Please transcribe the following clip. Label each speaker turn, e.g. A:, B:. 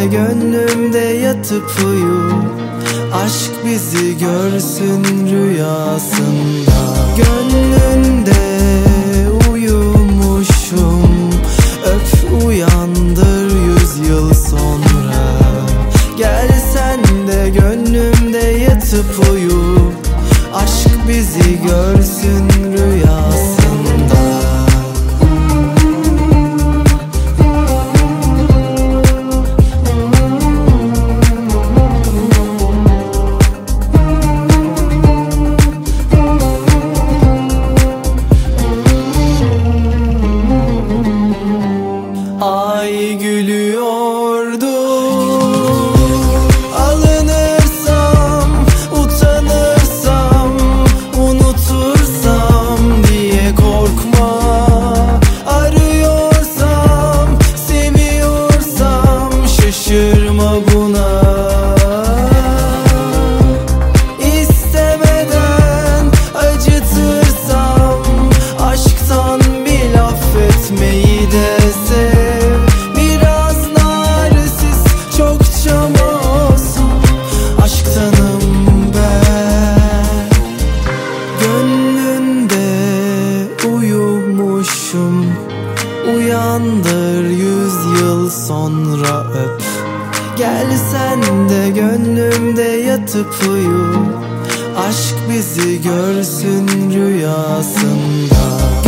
A: gönlümde yatıp uyu. Aşk bizi görsün rüyasında. Gönlünde uyumuşum, öp uyandır 100 yıl sonra. Gel sen de gönlümde yatıp uyu. Aşk bizi görsün rüyasında. Ay gülüyordu. Alınırsam, utanırsam, unutursam diye korkma. Arıyorsam, seviyorsam şaşırma buna. İstemeden acıtırsam, aşktan bil affetmeyi de sev. Uyandır 100 yıl sonra öp. Gel sen de gönlümde yatıp uyu. Aşk bizi görsün rüyasında.